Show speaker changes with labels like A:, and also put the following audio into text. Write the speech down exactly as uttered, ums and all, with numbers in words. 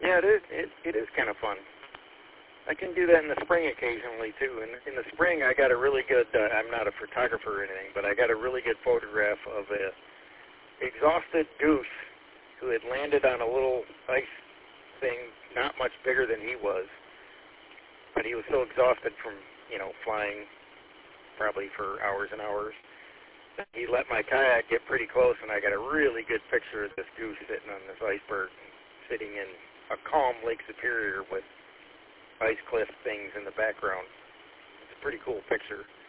A: Yeah, it is. It, it is kind of fun. I can do that in the spring occasionally, too. In, in the spring, I got a really good, uh, I'm not a photographer or anything, but I got a really good photograph of a exhausted goose who had landed on a little ice thing not much bigger than he was. But he was so exhausted from, you know, flying probably for hours and hours. He let my kayak get pretty close, and I got a really good picture of this goose sitting on this iceberg, sitting in a calm Lake Superior with ice cliff things in the background. It's a pretty cool picture.